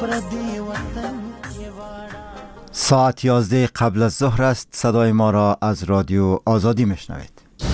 ساعت 11 قبل از ظهر است. صدای ما را از رادیو آزادی میشنوید.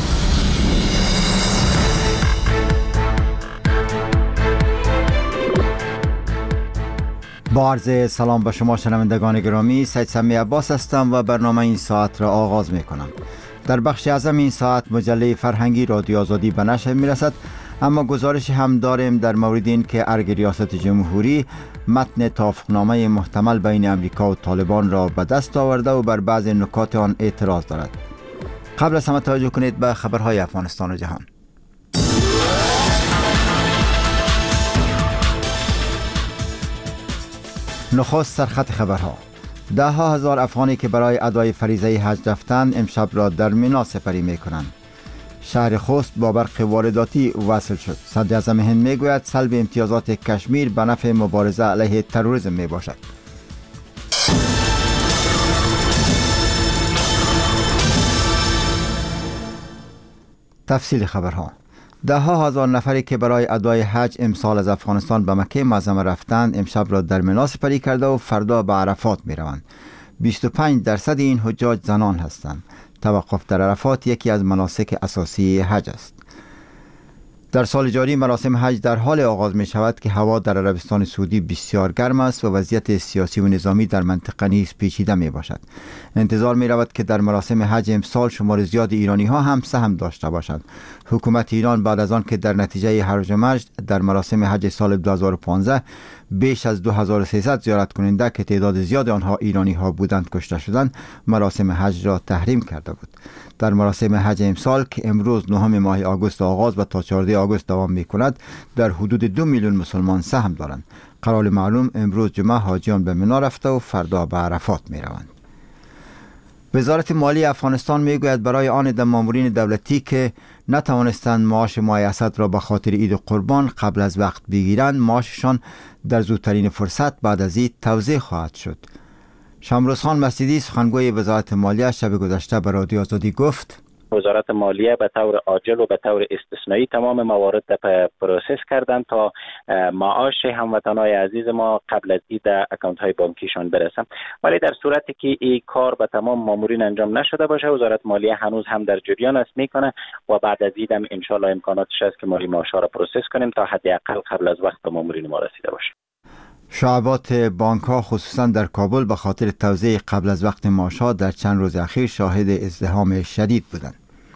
با عرض سلام به شما شنوندگان گرامی، سید سمی عباس هستم و برنامه این ساعت را آغاز می کنم. در بخش اعظم این ساعت مجله فرهنگی رادیو آزادی به نشر می رسد، اما گزارش هم داریم در مورد این که ارگ ریاست جمهوری متن توافقنامه محتمل بین امریکا و طالبان را به دست آورده و بر بعض نکات آن اعتراض دارد. قبل از همه توجه کنید به خبرهای افغانستان و جهان. نخست سرخط خبرها. ده ها هزار افغانی که برای ادای فریضه حج رفتند امشب را در مینا سپری می کنند. شهر خوست با برق وارداتی وصل شد. صدر اعظم هند می گوید سلب امتیازات کشمیر به نفع مبارزه علیه تروریسم می باشد. تفصیل خبرها. ده ها هزار نفری که برای ادای حج امسال از افغانستان به مکه معظمه رفتند امشب را در مینا سپری کرده و فردا به عرفات می روند. 25% این حجاج زنان هستند. توقف در عرفات یکی از مناسک اساسی حج است. در سال جاری مراسم حج در حال آغاز می شود که هوا در عربستان سعودی بسیار گرم است و وضعیت سیاسی و نظامی در منطقه نیز پیچیده می باشد. انتظار می رود که در مراسم حج امسال شمار زیاد ایرانی ها هم سهم داشته باشند. حکومت ایران بعد از آن که در نتیجه هرج و مرج در مراسم حج سال 2015 بیش از 2300 زیارت کننده که تعداد زیاد آنها ایرانی ها بودند کشته شدند، مراسم حج را تحریم کرده بود. در مراسم حج امسال که امروز 9 ماه آگوست آغاز و تا 14 آگوست دوام می کند، در حدود 2 میلیون مسلمان سهم دارند. قرار معلوم امروز جمعه حاجیان به مینا رفته و فردا به عرفات می روند. وزارت مالی افغانستان می گوید برای آن مامورین دولتی که نتوانستند معاش ماه اسد را به خاطر عید قربان قبل از وقت بگیرند، معاششان در زودترین فرصت بعد از عید توزیع خواهد شد. شامروز خان مسجدی سخنگوی وزارت مالیه شب گذشته به رادیو آزادی گفت وزارت مالیه به طور عاجل و به طور استثنایی تمام موارد را پروسس کردند تا معاش هموطنان عزیز ما قبل از عید اکانت های بانکیشان برسه. ولی در صورتی که این کار به تمام مامورین انجام نشده باشه، وزارت مالیه هنوز هم در جریان است میکنه و بعد از عید هم ان شاء الله امکاناتش است که مالی معاش را پروسس کنیم تا حداقل قبل از وقت به مامورین ما رسیده باشه. شعبات بانک ها خصوصا در کابل به خاطر توزیع قبل از وقت معاشات در چند روز اخیر شاهد ازدحام شدید بودند.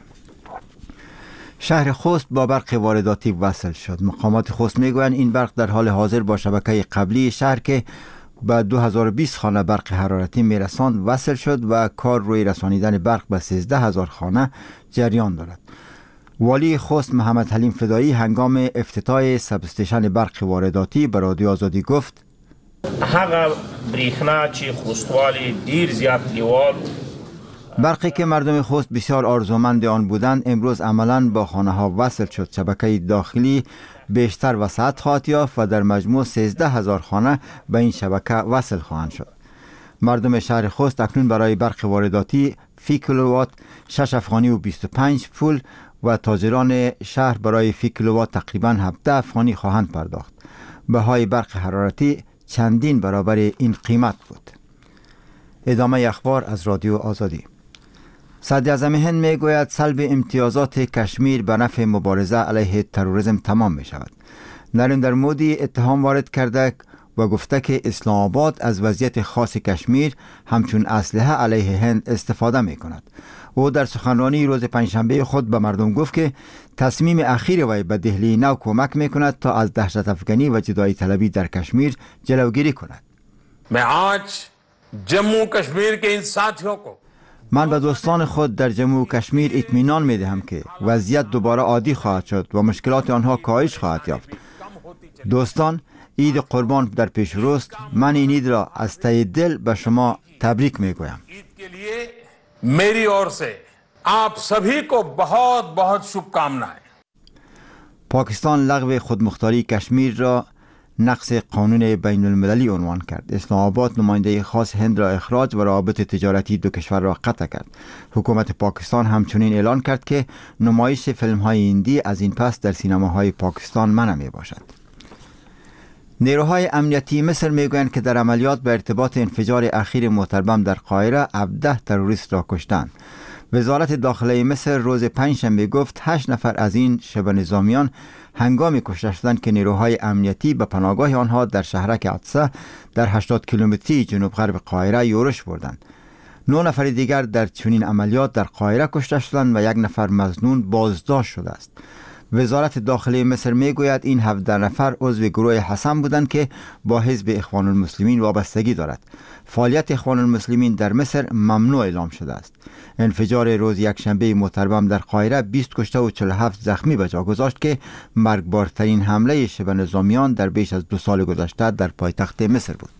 شهر خوست با برق وارداتی وصل شد. مقامات خوست میگویند این برق در حال حاضر با شبکه قبلی شهر که به 2020 خانه برق حرارتی میرساند وصل شد و کار روی رسانیدن برق به 13,000 خانه جریان دارد. والی خوست محمد حلیم فدایی هنگام افتتاح سبستیشن برق وارداتی به رادیو آزادی گفت هغه بریښنا چې خوستوالی دیر زیات لیوال برقی که مردم خوست بسیار آرزومند آن بودند امروز عملاً با خانه ها وصل شد. شبکه داخلی بیشتر وسعت خواهد یافت و در مجموع 13,000 خانه به این شبکه وصل خواهند شد. مردم شهر خوست اکنون برای برق وارداتی فی کیلووات 6 افغانی و 25 پول و تاجران شهر برای فی کیلووات تقریباً 17 افغانی خواهند پرداخت. بهای برق حرارتی چندین برابر این قیمت بود. ادامه اخبار از رادیو آزادی. صدر اعظم هند می گوید سلب امتیازات کشمیر به نفع مبارزه علیه تروریسم تمام می شود. نریندر مودی اتهام وارد کرده و گفته که اسلام آباد از وضعیت خاص کشمیر همچون اسلحه علیه هند استفاده می کند. او در سخنرانی روز پنجشنبه خود به مردم گفت که تصمیم اخیر وی به دهلی نو کمک می کند تا از دهشت افکنی و جدایی طلبی در کشمیر جلوگیری کند. من به دوستان خود در جموں و کشمیر اطمینان می دهم که وضعیت دوباره عادی خواهد شد و مشکلات آنها کاهش خواهد یافت. دوستان، عید قربان در پیش روست. من این عید را از ته دل به شما تبریک می گویم. मेरी ओर से आप सभी को बहुत बहुत शुभकामनाएं. پاکستان لغو خودمختاری کشمیر را نقض قانون بین المللی عنوان کرد. اسلام آباد نماینده خاص هند را اخراج و روابط تجارتی دو کشور را قطع کرد. حکومت پاکستان همچنین اعلان کرد که نمایش فیلم های هندی از این پس در سینماهای پاکستان منع می باشد. نیروهای امنیتی مصر میگویند که در عملیات به ارتباط انفجار اخیر موتر بم در قاهره 17 تروریست را کشتند. وزارت داخله مصر روز پنجشنبه گفت 8 نفر از این شبه نظامیان هنگامی کشته شدند که نیروهای امنیتی به پناهگاه آنها در شهرک عطسه در 80 کیلومتری جنوب غرب قاهره یورش بردند. 9 نفر دیگر در چنین عملیات در قاهره کشته شدند و 1 نفر مظنون بازداشت شده است. وزارت داخله مصر میگوید این 17 نفر عضو گروه حسن بودند که با حزب اخوان المسلمین وابستگی دارد. فعالیت اخوان المسلمین در مصر ممنوع اعلام شده است. انفجار روز یکشنبه موتر بم در قاهره 20 کشته و 47 زخمی به جا گذاشت که مرگبارترین حمله شبه نظامیان در بیش از 2 سال گذشته در پایتخت مصر بود.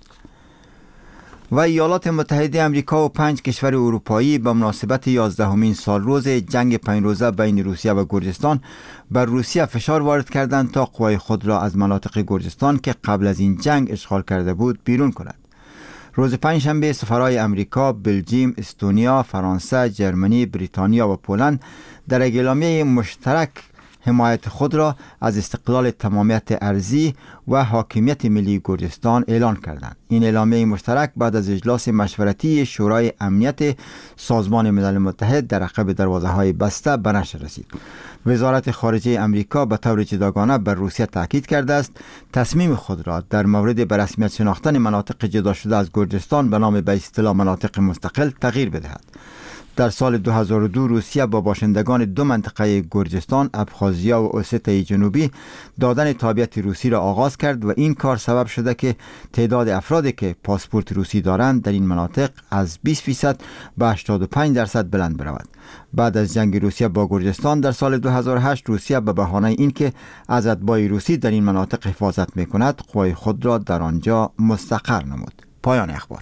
و ایالات متحده آمریکا و 5 کشور اروپایی به مناسبت 11مین سالروز جنگ 5 روزه بین روسیه و گرجستان بر روسیه فشار وارد کردند تا قوای خود را از مناطق گرجستان که قبل از این جنگ اشغال کرده بود بیرون کند. روز پنجشنبه سفرای امریکا، بلژیم، استونیا، فرانسه، جرمنی، بریتانیا و پولند در اعلامیه مشترک حمایت خود را از استقلال تمامیت ارضی و حاکمیت ملی گرجستان اعلان کردند. این اعلامیه مشترک بعد از اجلاس مشورتی شورای امنیت سازمان ملل متحد در عقب دروازه‌های بسته به نشر رسید. وزارت خارجه امریکا به طور جداگانه بر روسیه تاکید کرده است تصمیم خود را در مورد به رسمیت شناختن مناطق جدا شده از گرجستان به نام به اصطلاح مناطق مستقل تغییر بدهد. در سال 2002 روسیه با باشندگان 2 منطقه گرجستان، ابخازیا و اوستای جنوبی دادن تابعیت روسی را آغاز کرد و این کار سبب شده که تعداد افرادی که پاسپورت روسی دارند در این مناطق از 20% به 85% بلند برود. بعد از جنگ روسیه با گرجستان در سال 2008 روسیه به بهانه اینکه از اتباع روسی در این مناطق حفاظت می‌کند قوای خود را در آنجا مستقر نمود. پایان اخبار.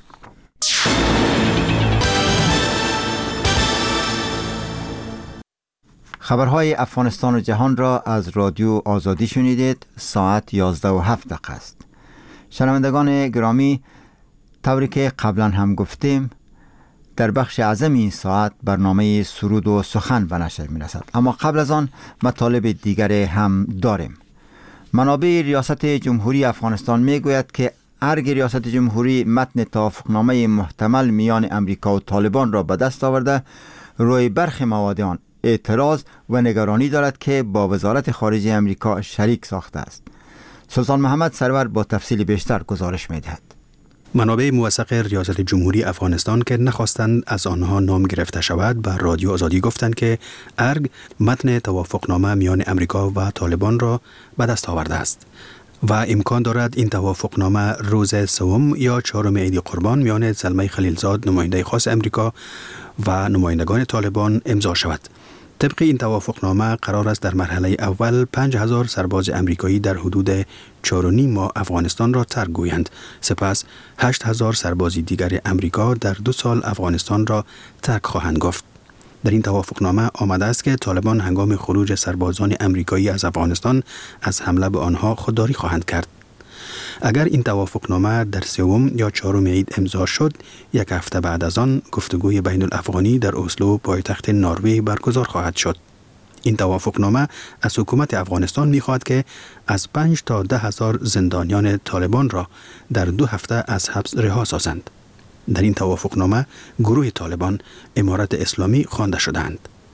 خبرهای افغانستان و جهان را از رادیو آزادی شنیدید. ساعت 11:07 است. شنوندگان گرامی، طوری که قبلا هم گفتیم در بخش اعظم این ساعت برنامه سرود و سخن به نشر می رسد، اما قبل از آن مطالب دیگر هم داریم. منابع ریاست جمهوری افغانستان می گوید که ارگ ریاست جمهوری متن توافقنامه محتمل میان امریکا و طالبان را به دست آورده، روی برخی مواد آن اعتراض و نگرانی دارد که با وزارت خارجه امریکا شریک ساخته است. سلطان محمد سرور با تفصیل بیشتر گزارش می‌دهد. منابع موثق ریاست جمهوری افغانستان که نخواستند از آنها نام گرفته شود به رادیو آزادی گفتند که ارگ متن توافقنامه میان امریکا و طالبان را به دست آورده است و امکان دارد این توافقنامه روز 3 یا 4 عید قربان میان زلمه خلیلزاد نماینده خاص امریکا و نمایندگان طالبان امضا شود. طبق این توافقنامه قرار است در مرحله اول 5000 سرباز امریکایی در حدود 4.5 ماه افغانستان را ترک گویند. سپس 8000 سرباز دیگر امریکا در 2 سال افغانستان را ترک خواهند گفت. در این توافقنامه آمده است که طالبان هنگام خروج سربازان امریکایی از افغانستان از حمله به آنها خودداری خواهند کرد. اگر این توافقنامه در 3 یا 4 عید امضا شد، 1 هفته بعد از آن گفتگوی بین الافغانی در اسلو پایتخت نروژ برگزار خواهد شد. این توافقنامه از حکومت افغانستان می‌خواهد که از 5 تا 10 هزار زندانیان طالبان را در 2 هفته از حبس رها سازند. در این توافقنامه گروه طالبان امارت اسلامی خوانده شدند.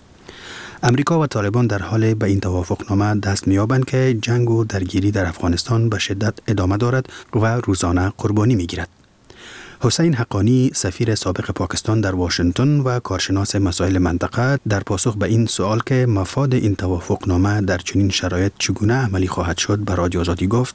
امریکا و طالبان در حال به این توافقنامه دست می‌یابند که جنگ و درگیری در افغانستان به شدت ادامه دارد و روزانه قربانی می‌گیرد. حسین حقانی سفیر سابق پاکستان در واشنگتن و کارشناس مسائل منطقه در پاسخ به این سوال که مفاد این توافقنامه در چنین شرایط چگونه عملی خواهد شد به رادیو آزادی گفت: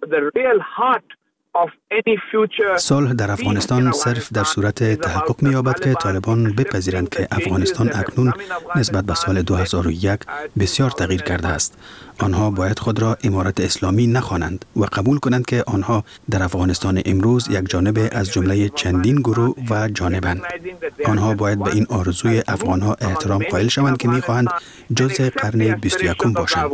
صلح در افغانستان صرف در صورت تحقق می‌یابد که طالبان بپذیرند که افغانستان اکنون نسبت به سال 2001 بسیار تغییر کرده است. آنها باید خود را امارت اسلامی نخوانند و قبول کنند که آنها در افغانستان امروز یک جانب از جمله چندین گروه و جانبند. آنها باید به این آرزوی افغانها احترام قائل شوند که می‌خواهند جزء قرن 21 باشند.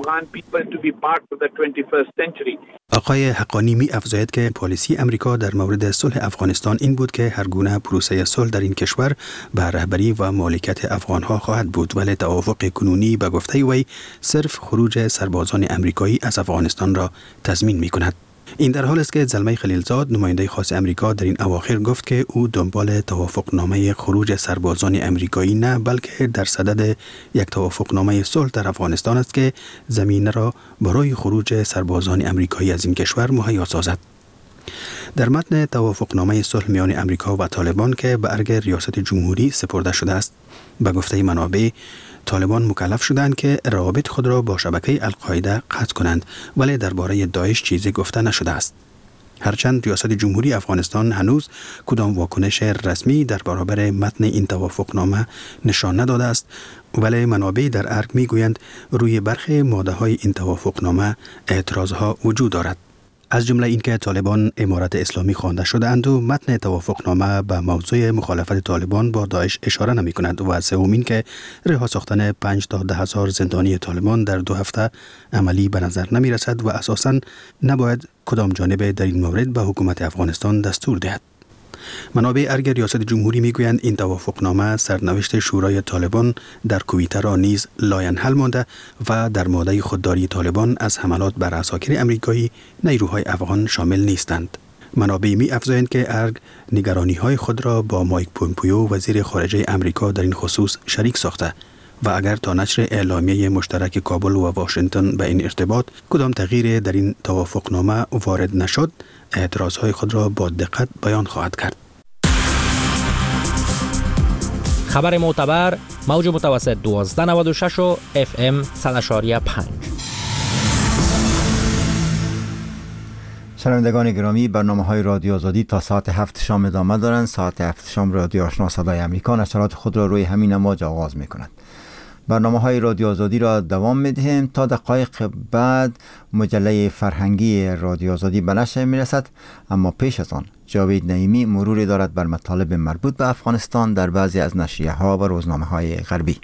آقای حقانی می افزاید که پالیسی امریکا در مورد صلح افغانستان این بود که هر گونه پروسه صلح در این کشور به رهبری و مالکیت افغانها خواهد بود، ولی توافق کنونی به گفته وی صرف خروج سربازان امریکایی از افغانستان را تضمین می کند. این در حال است که زلمه خلیلزاد نماینده خاص امریکا در این اواخر گفت که او دنبال توافقنامه خروج سربازان امریکایی نه، بلکه در صدد یک توافقنامه صلح در افغانستان است که زمینه را برای خروج سربازان امریکایی از این کشور مهیا سازد. در متن توافقنامه صلح میان امریکا و طالبان که به ارگ ریاست جمهوری سپرده شده است، به گفته منابع طالبان مکلف شدند که روابط خود را با شبکه القاعده قطع کنند، ولی درباره داعش چیزی گفته نشده است. هرچند ریاست جمهوری افغانستان هنوز کدام واکنش رسمی در برابر متن این توافقنامه نشان نداده است، ولی منابع در ارگ میگویند روی برخی ماده‌های این توافقنامه اعتراضها وجود دارد. از جمله اینکه طالبان امارت اسلامی خوانده شده‌اند و متن توافقنامه به موضوع مخالفت طالبان با داعش اشاره نمی کند و سوم این که رها ساختن 5 تا 10 هزار زندانی طالبان در 2 هفته عملی به نظر نمی رسد و اساساً نباید کدام جانب در این مورد به حکومت افغانستان دستور دهد. منابع ارگ ریاست جمهوری میگویند این توافقنامه سرنوشت شورای طالبان در کویته را نیز لاینحل مانده و در ماده خودداری طالبان از حملات بر عساکر امریکایی نیروهای افغان شامل نیستند. منابع می افزایند که ارگ نگرانی های خود را با مایک پومپیو وزیر خارجه امریکا در این خصوص شریک ساخته و اگر تا نشر اعلامیه مشترک کابل و واشنگتن به این ارتباط کدام تغییر در این توافقنامه وارد نشد، اعتراضهای خود را با دقت بیان خواهد کرد. خبر معتبر موج متوسط 1296 و FM 100.5. شنوندگان گرامی، برنامه‌های رادیو آزادی تا ساعت 7 شام ادامه دارند. ساعت 7 شام رادیو آشنا صدای امریکا نشرات خود را روی همین امواج آغاز می‌کند. برنامه‌های رادیو آزادی را دوام می‌دهیم تا دقایق بعد مجله فرهنگی رادیو آزادی به نشر می‌رسد، اما پیش از آن جاوید نعیمی مروری دارد بر مطالب مربوط به افغانستان در بعضی از نشریه‌ها و روزنامه‌های غربی.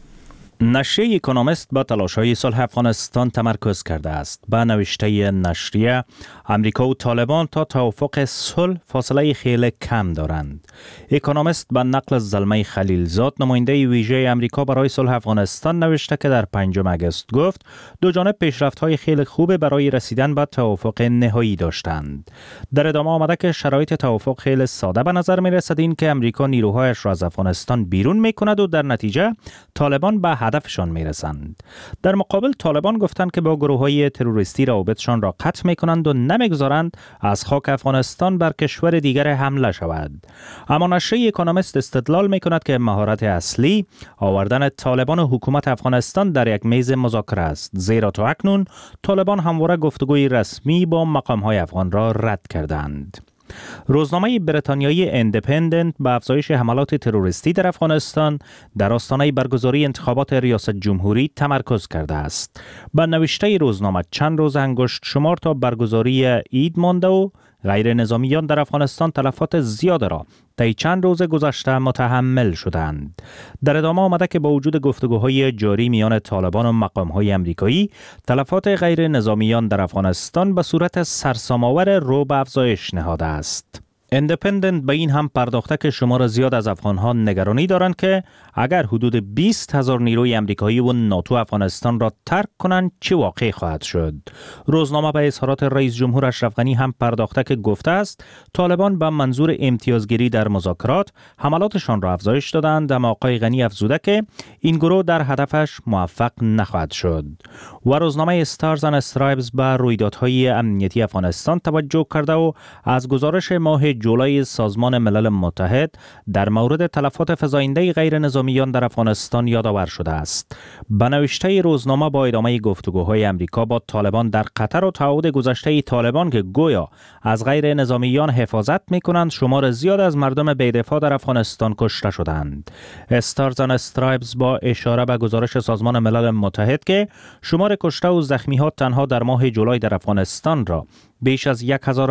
نشریه اکونومیست با تلاش‌های صلح افغانستان تمرکز کرده است. با نوشته نشریه، امریکا و طالبان تا توافق صلح فاصله خیلی کم دارند. اکونومیست با نقل زلمه خلیلزاد نماینده ویژه امریکا برای صلح افغانستان نوشته که در 5 آگوست گفت دو جانب پیشرفت‌های خیلی خوب برای رسیدن به توافق نهایی داشتند. در ادامه آمده که شرایط توافق خیلی ساده به نظر می‌رسد، این که امریکا نیروهایش را از افغانستان بیرون می‌کند و در نتیجه طالبان به هدفشان میرسند. در مقابل طالبان گفتند که با گروه‌های تروریستی روابطشان را قطع میکنند و نمیگذارند از خاک افغانستان بر کشور دیگر حمله شود. اما نشریه اکونومیست استدلال میکند که مهارت اصلی آوردن طالبان و حکومت افغانستان در یک میز مذاکره است، زیرا تا اکنون طالبان همواره گفتگوی رسمی با مقام‌های افغان را رد کردند. روزنامه بریتانیایی ایندیپندنت به افزایش حملات تروریستی در افغانستان در آستانه برگزاری انتخابات ریاست جمهوری تمرکز کرده است. با نوشته روزنامه چند روز انگشت شمار تا برگزاری عید مانده و غیر نظامیان در افغانستان تلفات زیاد را طی چند روز گذشته متحمل شدند. در ادامه آمده که با وجود گفتگوهای جاری میان طالبان و مقام‌های امریکایی، تلفات غیر نظامیان در افغانستان به صورت سرسام‌آور رو به افزایش نهاده است. ایندیپندنت به این هم پرداخته که شمار زیاد از افغان‌ها نگرانی دارند که اگر حدود 20,000 نیروی امریکایی و ناتو افغانستان را ترک کنند چه واقع خواهد شد. روزنامه به اظهارات رئیس جمهور اشرف غنی هم پرداخته که گفته است طالبان به منظور امتیازگیری در مذاکرات حملاتشان را افزایش دادند، اما آقای غنی افزوده که این گروه در هدفش موفق نخواهد شد. و روزنامه استارز اند استرایبز به رویدادهای امنیتی افغانستان توجه کرده و از گزارش ماه جولای سازمان ملل متحد در مورد تلفات فزاینده غیر نظامیان در افغانستان یادآور شده است. به نوشته روزنامه با ادامه گفتگوهای امریکا با طالبان در قطر و تعهد گذشته طالبان که گویا از غیر نظامیان حفاظت می‌کنند، شمار زیاد از مردم بی‌دفاع در افغانستان کشته شدند. استارز اند استرایبز با اشاره به گزارش سازمان ملل متحد که شمار کشته و زخمی‌ها تنها در ماه جولای در افغانستان را بیش از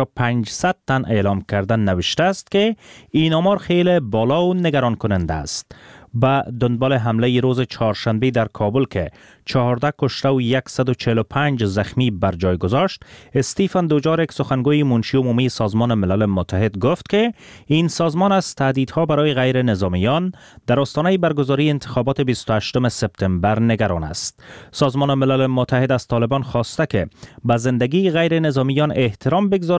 1500 تن اعلام کردن نوشته است که این آمار خیلی بالا و نگران کننده است. به دنبال حمله روز چهارشنبه در کابل که 14 کشته و 145 زخمی بر جای گذاشت، استیفن دوجارک سخنگوی منشی عمومی سازمان ملل متحد گفت که این سازمان از تهدیدها برای غیر نظامیان در آستانه برگزاری انتخابات 28 سپتامبر نگران است. سازمان ملل متحد از طالبان خواسته که به زندگی غیر نظامیان احترام بگذارد